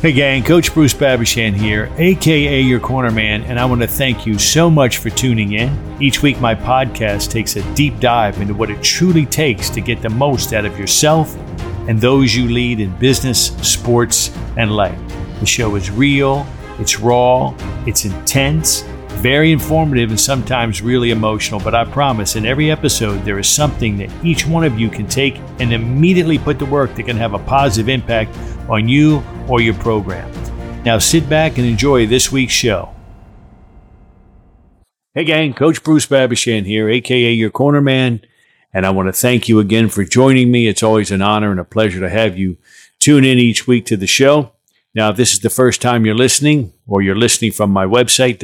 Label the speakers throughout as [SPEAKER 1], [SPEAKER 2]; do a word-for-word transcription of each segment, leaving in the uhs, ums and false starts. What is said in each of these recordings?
[SPEAKER 1] Hey gang, Coach Bruce Babashan here, aka your corner man, and I want to thank you so much for tuning in. Each week my podcast takes a deep dive into what it truly takes to get the most out of yourself and those you lead in business, sports, and life. The show is real, it's raw, it's intense, very informative, and sometimes really emotional, but I promise in every episode there is something that each one of you can take and immediately put to work that can have a positive impact on you or your program. Now sit back and enjoy this week's show. Hey gang, Coach Bruce Babashan here, aka your corner man, and I want to thank you again for joining me. It's always an honor and a pleasure to have you tune in each week to the show. Now, if this is the first time you're listening, or you're listening from my website,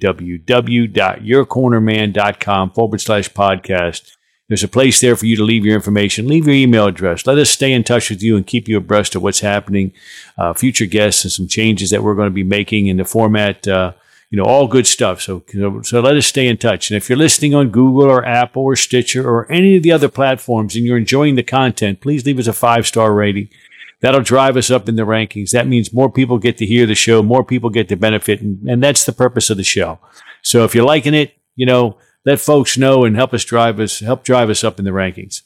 [SPEAKER 1] www.yourcornerman.com forward slash podcast, there's a place there for you to leave your information. Leave your email address. Let us stay in touch with you and keep you abreast of what's happening, uh, future guests, and some changes that we're going to be making in the format, uh, you know, all good stuff. So, so let us stay in touch. And if you're listening on Google or Apple or Stitcher or any of the other platforms and you're enjoying the content, please leave us a five-star rating. That'll drive us up in the rankings. That means more people get to hear the show, more people get to benefit, and, and that's the purpose of the show. So if you're liking it, you know, let folks know and help us drive us, help drive us up in the rankings.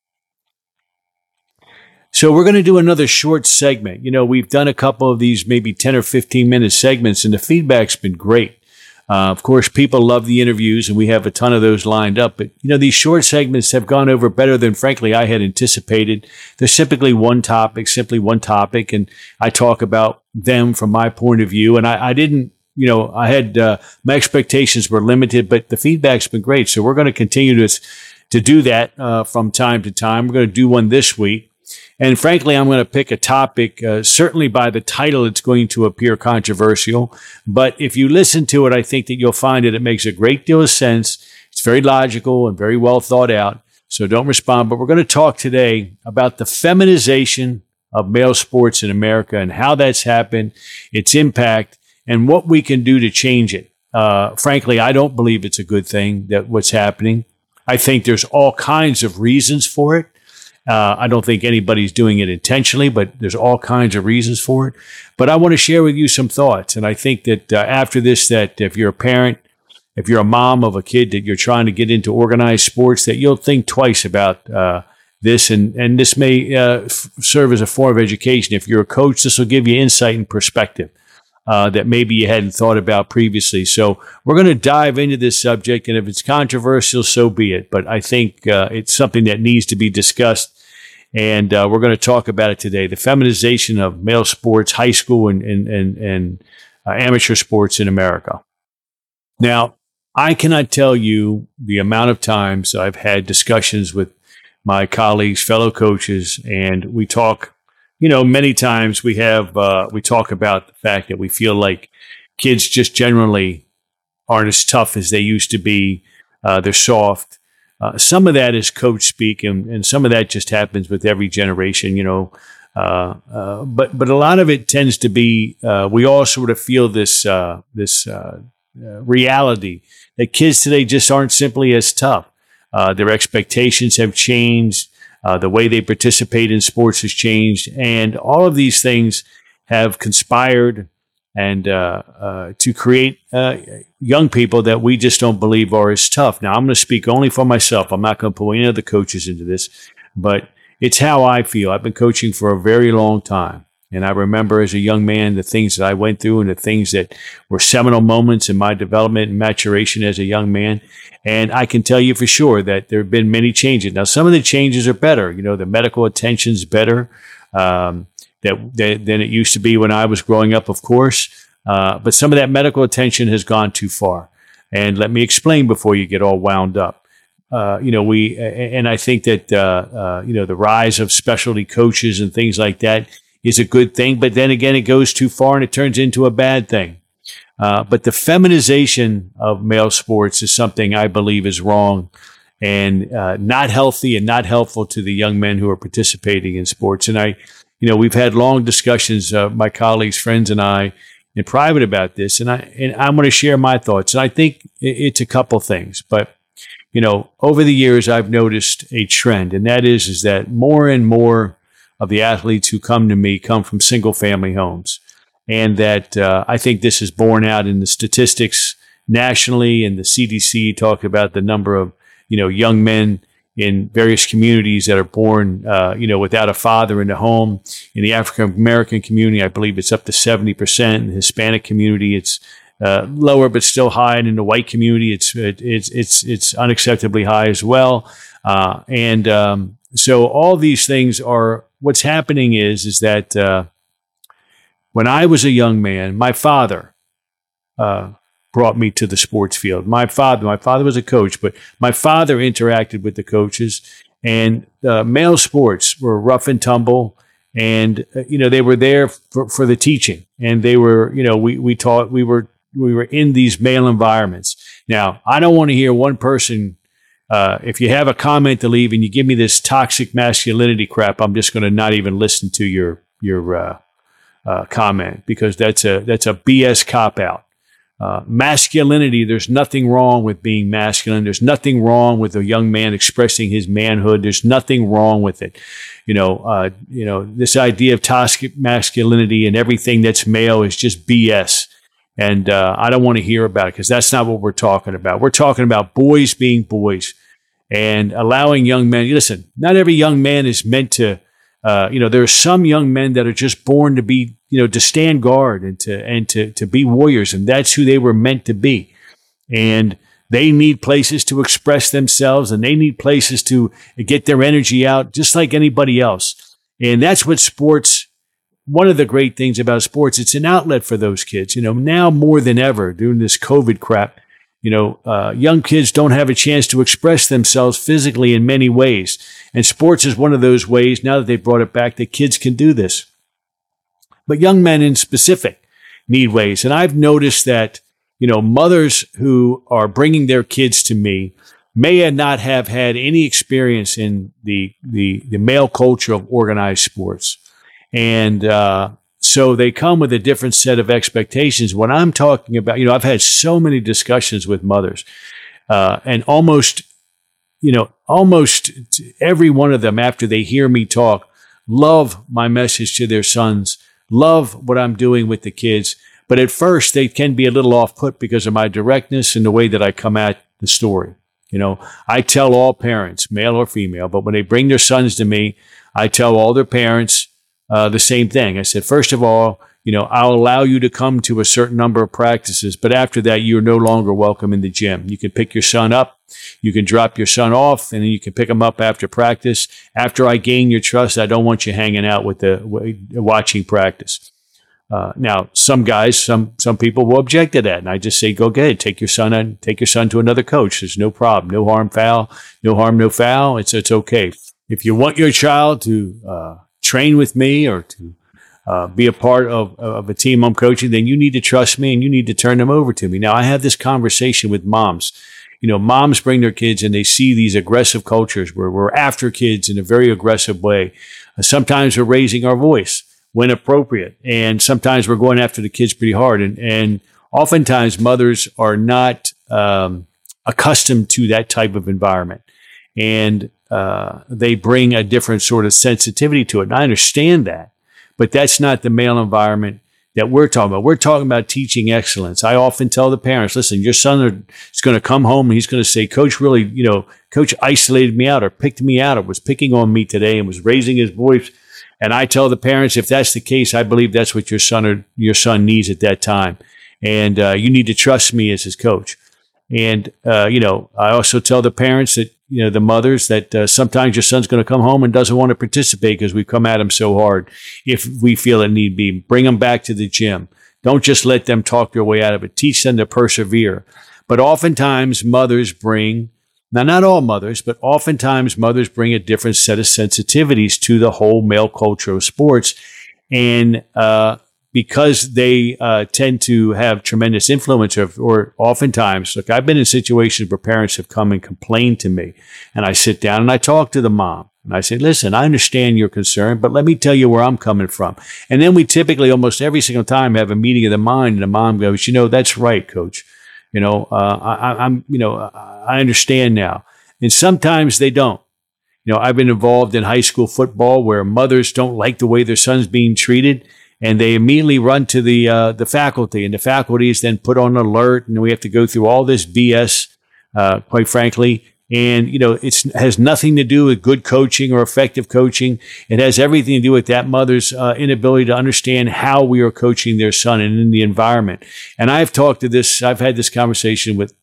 [SPEAKER 1] So we're going to do another short segment. You know, we've done a couple of these maybe ten or fifteen minute segments, and the feedback's been great. Uh, of course, people love the interviews, and we have a ton of those lined up. But, you know, these short segments have gone over better than, frankly, I had anticipated. There's simply one topic, simply one topic, and I talk about them from my point of view. And I, I didn't, you know, I had, uh, my expectations were limited, but the feedback's been great. So we're going to continue to, to do that uh, from time to time. We're going to do one this week. And frankly, I'm going to pick a topic, uh, certainly by the title, it's going to appear controversial. But if you listen to it, I think that you'll find that it makes a great deal of sense. It's very logical and very well thought out. So don't respond. But we're going to talk today about the feminization of male sports in America and how that's happened, its impact, and what we can do to change it. Uh, frankly, I don't believe it's a good thing that what's happening. I think there's all kinds of reasons for it. Uh, I don't think anybody's doing it intentionally, but there's all kinds of reasons for it. But I want to share with you some thoughts. And I think that uh, after this, that if you're a parent, if you're a mom of a kid that you're trying to get into organized sports, that you'll think twice about uh, this. And, and this may uh, f- serve as a form of education. If you're a coach, this will give you insight and perspective uh, that maybe you hadn't thought about previously. So we're going to dive into this subject. And if it's controversial, so be it. But I think uh, it's something that needs to be discussed. And uh, we're going to talk about it today, the feminization of male sports, high school and, and, and, and uh, amateur sports in America. Now, I cannot tell you the amount of times I've had discussions with my colleagues, fellow coaches, and we talk, you know, many times we have, uh, we talk about the fact that we feel like kids just generally aren't as tough as they used to be. Uh, they're soft. Uh, some of that is coach speak, and, and some of that just happens with every generation, you know. Uh, uh, but but a lot of it tends to be uh, we all sort of feel this uh, this uh, uh, reality that kids today just aren't simply as tough. Uh, their expectations have changed. Uh, the way they participate in sports has changed, and all of these things have conspired and uh, uh, to create uh, young people that we just don't believe are as tough. Now, I'm going to speak only for myself. I'm not going to pull any other coaches into this, but it's how I feel. I've been coaching for a very long time, and I remember as a young man the things that I went through and the things that were seminal moments in my development and maturation as a young man. And I can tell you for sure that there have been many changes. Now, some of the changes are better. You know, the medical attention's better. Um, That, that than it used to be when I was growing up, of course. Uh, but some of that medical attention has gone too far. And let me explain before you get all wound up. Uh, you know, we, and I think that, uh, uh, you know, the rise of specialty coaches and things like that is a good thing. But then again, it goes too far and it turns into a bad thing. Uh, but the feminization of male sports is something I believe is wrong and uh, not healthy and not helpful to the young men who are participating in sports. And I, You know, we've had long discussions, uh, my colleagues, friends, and I, in private about this, and I and I'm going to share my thoughts. And I think it's a couple things, but you know, over the years, I've noticed a trend, and that is, is that more and more of the athletes who come to me come from single family homes. And that uh, I think this is borne out in the statistics nationally, and the C D C talked about the number of, you know, young men in various communities that are born, uh, you know, without a father in the home. In the African American community, I believe it's up to seventy percent. In the Hispanic community, it's uh, lower but still high. And in the white community, it's it, it's it's it's unacceptably high as well. Uh, and um, so all these things are what's happening is is that uh, when I was a young man, my father uh, brought me to the sports field. My father, my father was a coach, but my father interacted with the coaches, and uh, male sports were rough and tumble. And, uh, you know, they were there for, for the teaching, and they were, you know, we, we taught, we were, we were in these male environments. Now, I don't want to hear one person, uh, if you have a comment to leave and you give me this toxic masculinity crap, I'm just going to not even listen to your, your, uh, uh, comment, because that's a, that's a B S cop out. Uh, masculinity, there's nothing wrong with being masculine. There's nothing wrong with a young man expressing his manhood. There's nothing wrong with it. You know, uh, you know, this idea of toxic masculinity and everything that's male is just B S. And uh, I don't want to hear about it, because that's not what we're talking about. We're talking about boys being boys and allowing young men. Listen, not every young man is meant to, uh, you know, there are some young men that are just born to be, you know, to stand guard and to and to to be warriors, and that's who they were meant to be. And they need places to express themselves, and they need places to get their energy out, just like anybody else. And that's what sports. One of the great things about sports, it's an outlet for those kids. You know, now more than ever during this COVID crap, you know, uh, young kids don't have a chance to express themselves physically in many ways, and sports is one of those ways. Now that they've brought it back, that kids can do this. But young men in specific need ways. And I've noticed that, you know, mothers who are bringing their kids to me may not have had any experience in the, the, the male culture of organized sports. And uh, so they come with a different set of expectations. When I'm talking about, you know, I've had so many discussions with mothers, uh, and almost, you know, almost every one of them, after they hear me talk, love my message to their sons, love what I'm doing with the kids. But at first, they can be a little off-put because of my directness and the way that I come at the story. You know, I tell all parents, male or female, but when they bring their sons to me, I tell all their parents uh, the same thing. I said, first of all, you know, I'll allow you to come to a certain number of practices, but after that, you're no longer welcome in the gym. You can pick your son up, you can drop your son off, and then you can pick him up after practice. After I gain your trust, I don't want you hanging out with the watching practice. Uh, now, some guys, some some people will object to that, and I just say, go ahead, take your son and take your son to another coach. There's no problem, no harm, foul, no harm, no foul. It's it's okay. If you want your child to uh, train with me or to uh, be a part of of a team I'm coaching, then you need to trust me and you need to turn them over to me. Now, I have this conversation with moms. You know, moms bring their kids and they see these aggressive cultures where we're after kids in a very aggressive way. Uh, sometimes we're raising our voice when appropriate. And sometimes we're going after the kids pretty hard. And, and oftentimes mothers are not um, accustomed to that type of environment. And uh, they bring a different sort of sensitivity to it. And I understand that, but that's not the male environment that we're talking about. We're talking about teaching excellence. I often tell the parents, listen, your son is going to come home and he's going to say, Coach really, you know, Coach isolated me out or picked me out or was picking on me today and was raising his voice. And I tell the parents, if that's the case, I believe that's what your son or your son needs at that time. And uh, you need to trust me as his coach. And, uh, you know, I also tell the parents that, you know, the mothers that uh, sometimes your son's going to come home and doesn't want to participate because we come at him so hard. If we feel it need be, bring them back to the gym. Don't just let them talk their way out of it. Teach them to persevere. But oftentimes mothers bring Now, not all mothers, but oftentimes mothers bring a different set of sensitivities to the whole male culture of sports. And uh, because they uh, tend to have tremendous influence, of, or oftentimes, look, I've been in situations where parents have come and complained to me. And I sit down and I talk to the mom. And I say, listen, I understand your concern, but let me tell you where I'm coming from. And then we typically, almost every single time, have a meeting of the mind. And the mom goes, you know, that's right, Coach. You know, uh, I, I'm, you know, I understand now. And sometimes they don't. You know, I've been involved in high school football where mothers don't like the way their son's being treated. and they immediately run to the uh, the faculty, and the faculty is then put on alert, and we have to go through all this B S, uh, quite frankly. And, you know, it has nothing to do with good coaching or effective coaching. It has everything to do with that mother's uh, inability to understand how we are coaching their son and in the environment. And I've talked to this, I've had this conversation with,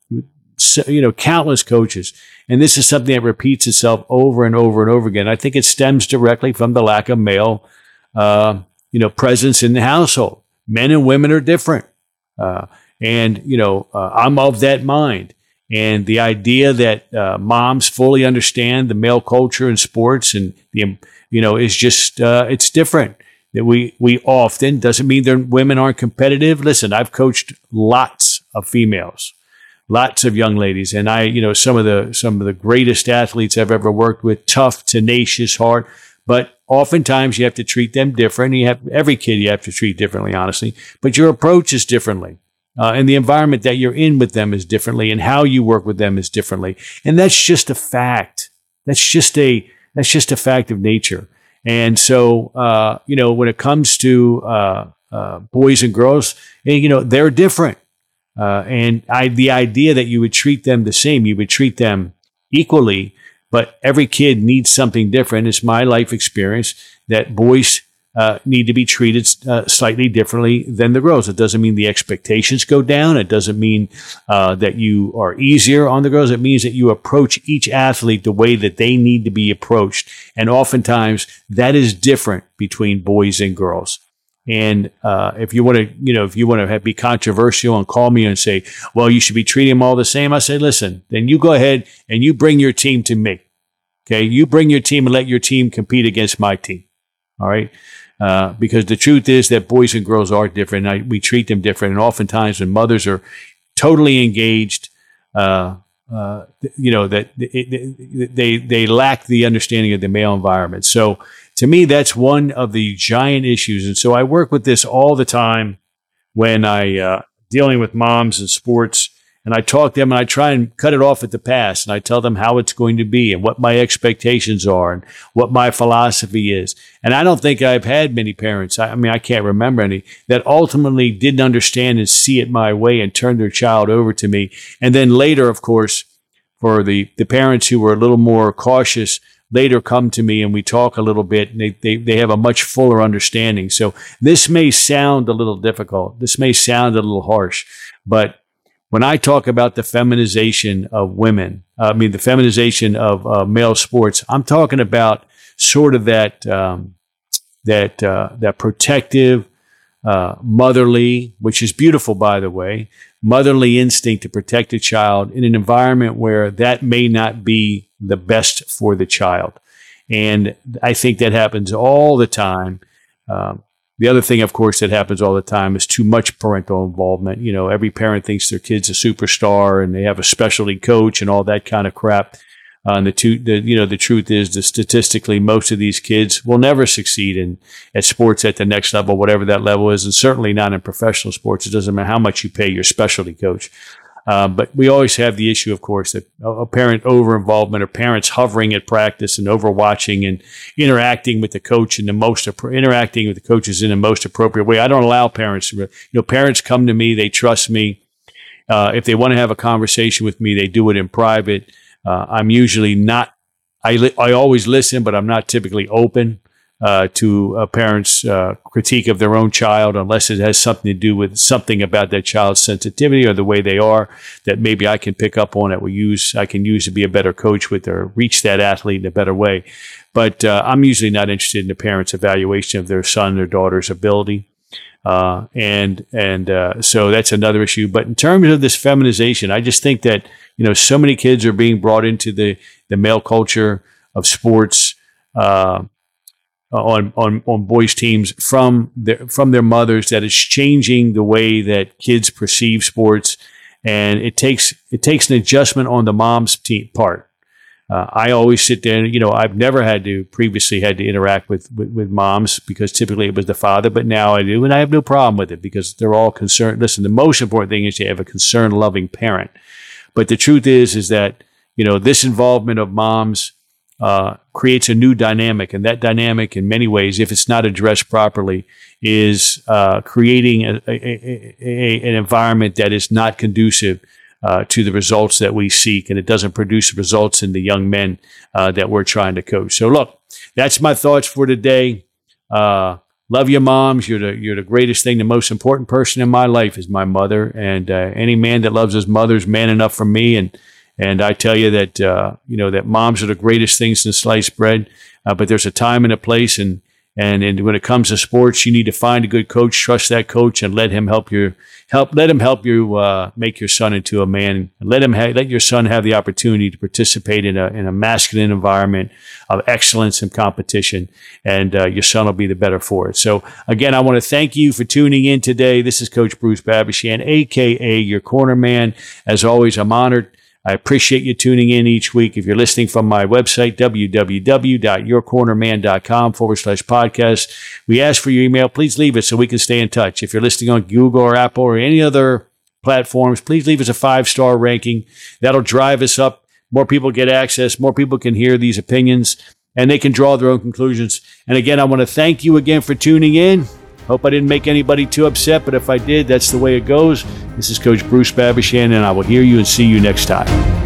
[SPEAKER 1] you know, countless coaches. And this is something that repeats itself over and over and over again. I think it stems directly from the lack of male, uh, you know, presence in the household. Men and women are different. Uh, and, you know, uh, I'm of that mind. And the idea that uh, moms fully understand the male culture in sports and the, you know, is just, uh, it's different. That we, we often, doesn't mean that women aren't competitive. Listen, I've coached lots of females, lots of young ladies. And I, you know, some of the, some of the greatest athletes I've ever worked with, tough, tenacious, hard, but oftentimes you have to treat them different. You have, every kid you have to treat differently, honestly, but your approach is differently. Uh, and the environment that you're in with them is differently, and how you work with them is differently. And that's just a fact. That's just a that's just a fact of nature. And so, uh, you know, when it comes to uh, uh, boys and girls, you know, they're different. Uh, and I, the idea that you would treat them the same, you would treat them equally, but every kid needs something different. It's my life experience that boys Uh, need to be treated uh, slightly differently than the girls. It doesn't mean the expectations go down. It doesn't mean uh, that you are easier on the girls. It means that you approach each athlete the way that they need to be approached. And oftentimes that is different between boys and girls. And uh, if you want to, you know, if you want to be controversial and call me and say, well, you should be treating them all the same, I say, listen, then you go ahead and you bring your team to me. Okay. You bring your team and let your team compete against my team. All right. Uh, because the truth is that boys and girls are different. I, we treat them different. And oftentimes when mothers are totally engaged, uh, uh, you know, that they, they, they lack the understanding of the male environment. So to me, that's one of the giant issues. And so I work with this all the time when I, uh, dealing with moms and sports. And I talk to them and I try and cut it off at the pass. And I tell them how it's going to be and what my expectations are and what my philosophy is. And I don't think I've had many parents, I, I mean, I can't remember any, that ultimately didn't understand and see it my way and turned their child over to me. And then later, of course, for the, the parents who were a little more cautious, later come to me and we talk a little bit and they, they, they have a much fuller understanding. So this may sound a little difficult. This may sound a little harsh, but when I talk about the feminization of women, uh, I mean, the feminization of uh, male sports, I'm talking about sort of that, um, that, uh, that protective, uh, motherly, which is beautiful, by the way, motherly instinct to protect a child in an environment where that may not be the best for the child. And I think that happens all the time. Um, The other thing, of course, that happens all the time is too much parental involvement. You know, every parent thinks their kid's a superstar and they have a specialty coach and all that kind of crap. Uh, and the, two, the you know the truth is that statistically, most of these kids will never succeed in at sports at the next level, whatever that level is, and certainly not in professional sports. It doesn't matter how much you pay your specialty coach. Uh, but we always have the issue, of course, that a parent over-involvement or parents hovering at practice and overwatching and interacting with the coach in the most interacting with the coaches in the most appropriate way. I don't allow parents. You know, parents come to me; they trust me. Uh, if they want to have a conversation with me, they do it in private. Uh, I'm usually not. I li- I always listen, but I'm not typically open uh, to a parent's uh, critique of their own child, unless it has something to do with something about that child's sensitivity or the way they are that maybe I can pick up on that we use, I can use to be a better coach with or reach that athlete in a better way. But uh, I'm usually not interested in the parent's evaluation of their son or daughter's ability. Uh, and and uh, so that's another issue. But in terms of this feminization, I just think that, you know, so many kids are being brought into the, the male culture of sports, uh, on, on, on boys teams from their, from their mothers, that is changing the way that kids perceive sports. And it takes, it takes an adjustment on the mom's team part. Uh, I always sit there and, you know, I've never had to previously had to interact with, with, with moms because typically it was the father, but now I do. And I have no problem with it because they're all concerned. Listen, the most important thing is you have a concerned, loving parent. But the truth is, is that, you know, this involvement of moms uh, creates a new dynamic. And that dynamic, in many ways, if it's not addressed properly, is uh, creating a, a, a, an environment that is not conducive uh, to the results that we seek, and it doesn't produce results in the young men uh, that we're trying to coach. So, look, that's my thoughts for today. Uh, love your moms. You're the you're the greatest thing. The most important person in my life is my mother, and uh, any man that loves his mother is man enough for me. And and I tell you that uh, you know that moms are the greatest things in sliced bread. Uh, but there's a time and a place, and and and when it comes to sports, you need to find a good coach, trust that coach, and let him help you help let him help you uh, make your son into a man. Let him ha- let your son have the opportunity to participate in a in a masculine environment of excellence and competition, and uh, your son will be the better for it. So again, I want to thank you for tuning in today. This is Coach Bruce Babashan, aka your corner man. As always, I'm honored. I appreciate you tuning in each week. If you're listening from my website, www.yourcornerman.com forward slash podcast, we ask for your email. Please leave it so we can stay in touch. If you're listening on Google or Apple or any other platforms, please leave us a five-star ranking. That'll drive us up. More people get access. More people can hear these opinions, and they can draw their own conclusions. And again, I want to thank you again for tuning in. Hope I didn't make anybody too upset, but if I did, that's the way it goes. This is Coach Bruce Babashan, and I will hear you and see you next time.